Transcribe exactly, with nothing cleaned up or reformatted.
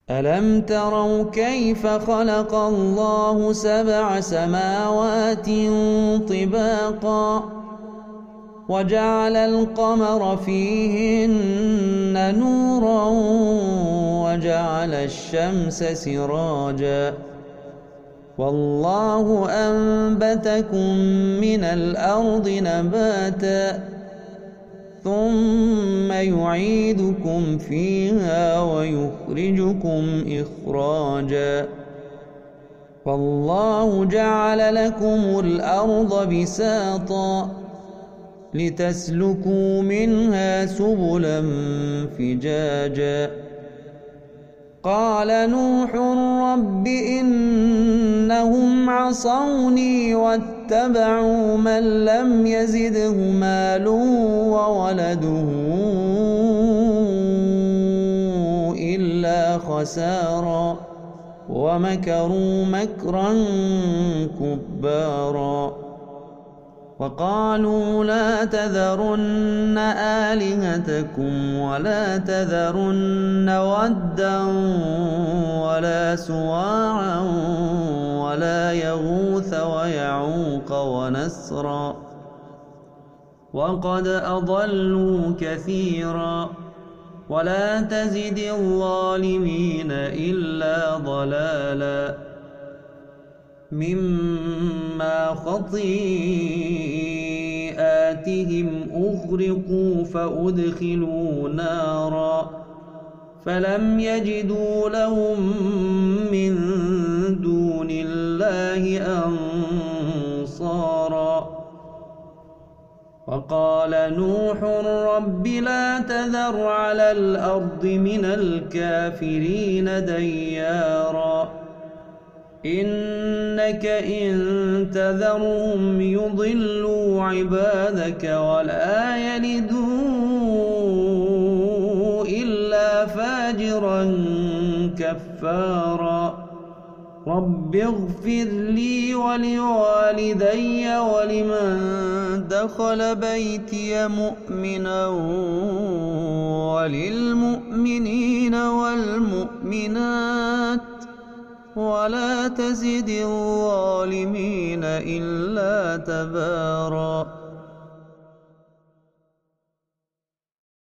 ألم تروا كيف خلق الله سبع سماوات طباقا وجعل القمر فيهن نورا وجعل الشمس سراجا والله أنبتكم من الأرض نباتا ثم يعيدكم فيها ويخرجكم إخراجا والله جعل لكم الأرض بساطا لتسلكوا منها سبلا فجاجا قال نوح رب إنهم عصوني واتبعوا من لم يزده ماله وولده إلا خسارا ومكروا مكرا كبارا وقالوا لا تذرن آلهتكم ولا تذرن ودا ولا سواعا ولا يغوث ويعوق ونسرا وقد أضلوا كثيرا ولا تزد الظالمين إلا ضلالا مما خطيئاتهم أغرقوا فأدخلوا نارا فلم يجدوا لهم من دون الله أنصارا وقال نوح رب لا تذر على الأرض من الكافرين ديارا إنك إن تذرهم يضلوا عبادك ولا يلدوا إلا فاجرا كفارا رب اغفر لي ولوالدي ولمن دخل بيتي مؤمنا وللمؤمنين والمؤمنات ولا تزد الظالمين إلا تبارا